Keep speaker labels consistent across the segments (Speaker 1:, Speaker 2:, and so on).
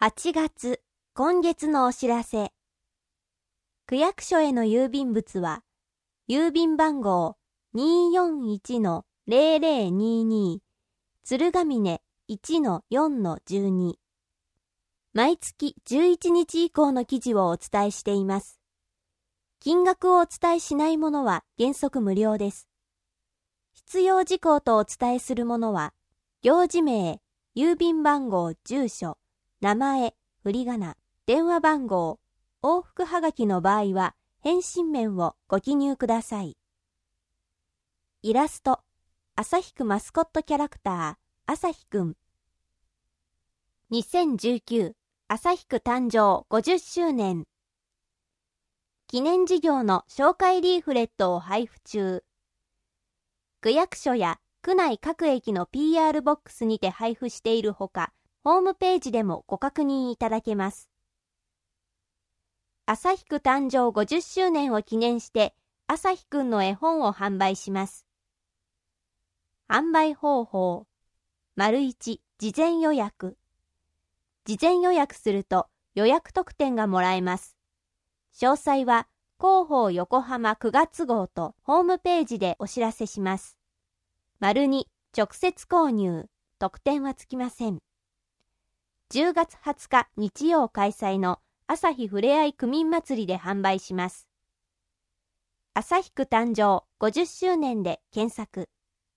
Speaker 1: 8月、今月のお知らせ。区役所への郵便物は、郵便番号 241-0022、鶴ヶ峰 1-4-12。毎月11日以降の記事をお伝えしています。金額をお伝えしないものは原則無料です。必要事項とお伝えするものは、行事名、郵便番号、住所、名前、振り仮名、電話番号、往復はがきの場合は返信面をご記入ください。イラスト、旭区マスコットキャラクター、旭くん。2019旭区誕生50周年。記念事業の紹介リーフレットを配布中。区役所や区内各駅の PR ボックスにて配布しているほか、ホームページでもご確認いただけます。旭区誕生50周年を記念して、旭くんの絵本を販売します。販売方法。1、事前予約。事前予約すると予約特典がもらえます。詳細は広報横浜9月号とホームページでお知らせします。2、直接購入。特典はつきません。10月20日日曜開催の旭ふれあい区民祭りで販売します。旭区誕生50周年で検索。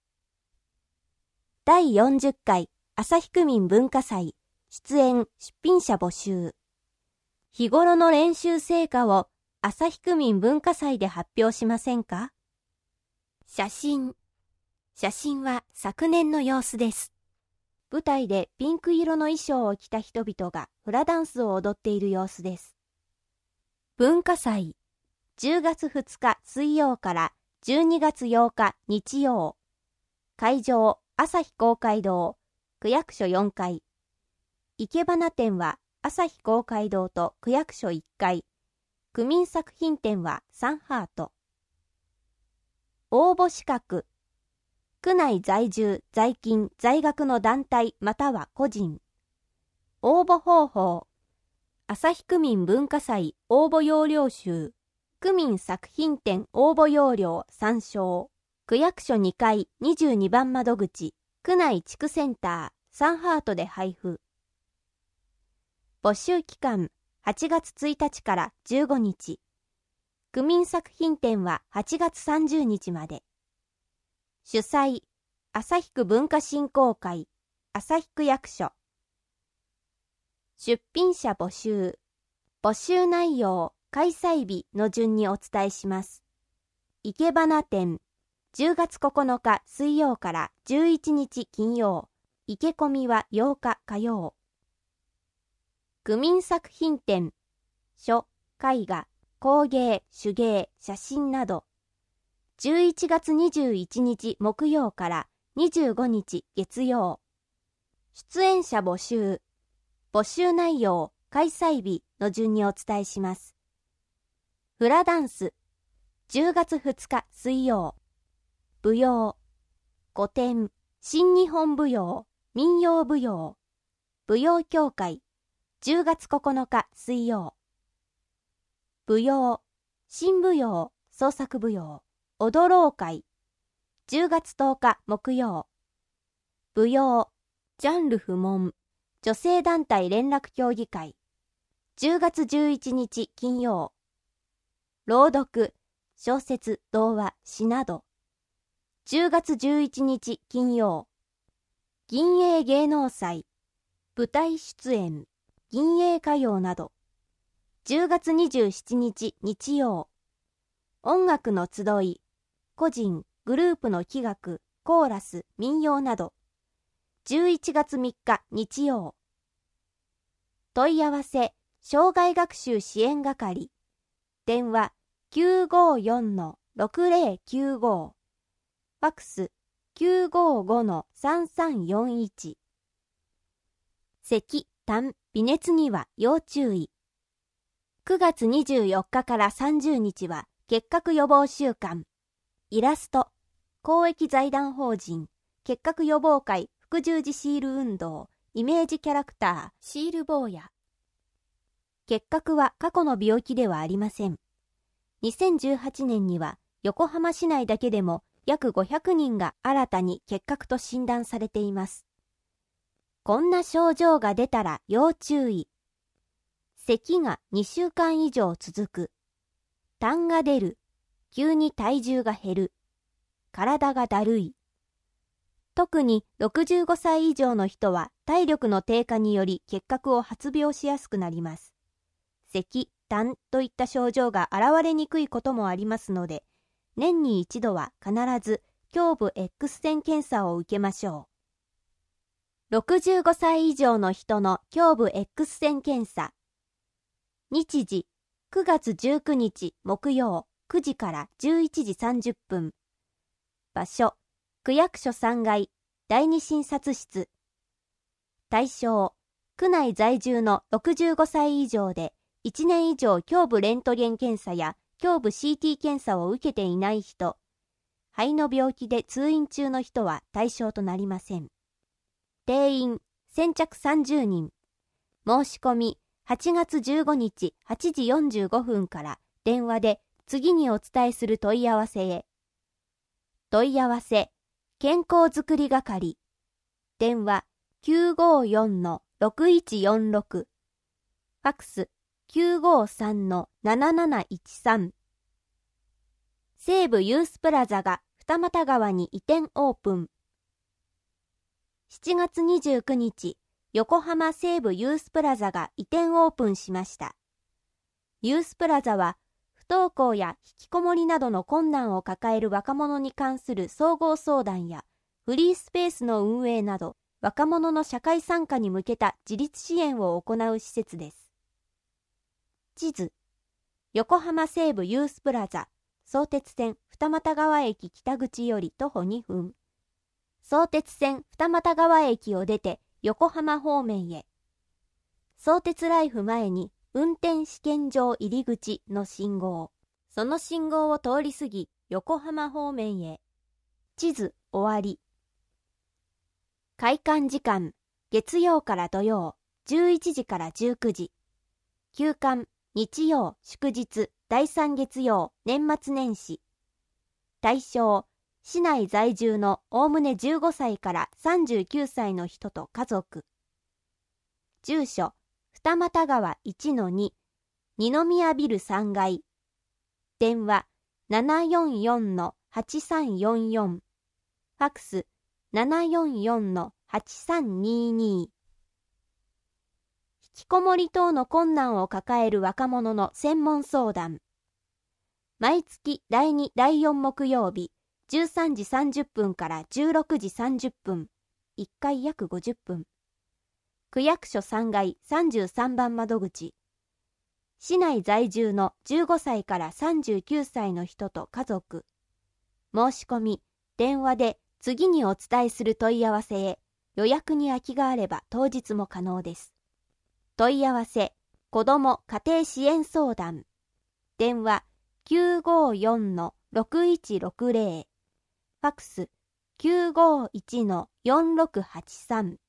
Speaker 1: 第40回旭区民文化祭出演出品者募集。日頃の練習成果を旭区民文化祭で発表しませんか？写真は昨年の様子です。舞台でピンク色の衣装を着た人々がフラダンスを踊っている様子です。文化祭、10月2日水曜から12月8日日曜。会場、旭公会堂、区役所4階。生け花展は旭公会堂と区役所1階。区民作品展はサンハート。応募資格。区内在住、在勤、在学の団体または個人。応募方法。旭区民文化祭応募要領集。区民作品展応募要領参照。区役所2階22番窓口。区内地区センター、サンハートで配布。募集期間、8月1日から15日。区民作品展は8月30日まで。主催、旭区文化振興会、旭区役所。出品者募集。募集内容、開催日の順にお伝えします。生け花展、10月9日水曜から11日金曜。生け込みは8日火曜。区民作品展、書、絵画、工芸、手芸、写真など。11月21日木曜から25日月曜。出演者募集。募集内容、開催日の順にお伝えします。フラダンス。10月2日水曜。舞踊。古典、新日本舞踊、民謡舞踊。舞踊協会。10月9日水曜。舞踊、新舞踊、創作舞踊。踊ろう会。10月10日木曜。舞踊、ジャンル不問。女性団体連絡協議会。10月11日金曜。朗読、小説、童話、詩など。10月11日金曜。銀影芸能祭。舞台出演、銀影歌謡など。10月27日日曜。音楽の集い。個人、グループの器楽、コーラス、民謡など。11月3日日曜。問い合わせ、障害学習支援係。電話 954-6095。ファクス 955-3341。咳、痰、微熱には要注意。9月24日から30日は結核予防週間。イラスト、公益財団法人、結核予防会副十字シール運動、イメージキャラクター、シール坊や。 結核は過去の病気ではありません。2018年には横浜市内だけでも約500人が新たに結核と診断されています。こんな症状が出たら要注意。咳が2週間以上続く。痰が出る。急に体重が減る。体がだるい。特に65歳以上の人は体力の低下により結核を発病しやすくなります。咳、痰といった症状が現れにくいこともありますので、年に一度は必ず胸部 X 線検査を受けましょう。65歳以上の人の胸部 X 線検査。日時、9月19日木曜9時から11時30分。場所、区役所3階第二診察室。対象、区内在住の65歳以上で1年以上胸部レントゲン検査や胸部 CT 検査を受けていない人、肺の病気で通院中の人は対象となりません。定員、先着30人。申し込み、8月15日8時45分から電話で次にお伝えする問い合わせへ。問い合わせ、健康づくり係。電話 954-6146。ファクス 953-7713。西武ユースプラザが二俣川に移転オープン。7月29日、横浜西武ユースプラザが移転オープンしました。ユースプラザは、不登校や引きこもりなどの困難を抱える若者に関する総合相談や、フリースペースの運営など、若者の社会参加に向けた自立支援を行う施設です。地図。横浜西武ユースプラザ、相鉄線二俣川駅北口より徒歩2分。相鉄線二俣川駅を出て横浜方面へ。相鉄ライフ前に運転試験場入り口の信号。その信号を通り過ぎ横浜方面へ。地図終わり。開館時間、月曜から土曜、11時から19時。休館、日曜、祝日、第3月曜、年末年始。対象、市内在住のおおむね15歳から39歳の人と家族。住所、二俣川 1-2、二宮ビル3階。電話、744-8344。ファクス、744-8322。引きこもり等の困難を抱える若者の専門相談。毎月第2、第4木曜日、13時30分から16時30分。1回約50分。区役所3階33番窓口。市内在住の15歳から39歳の人と家族。申し込み、電話で次にお伝えする問い合わせへ。予約に空きがあれば当日も可能です。問い合わせ、子ども家庭支援相談。電話 954-6160。ファクス 951-4683。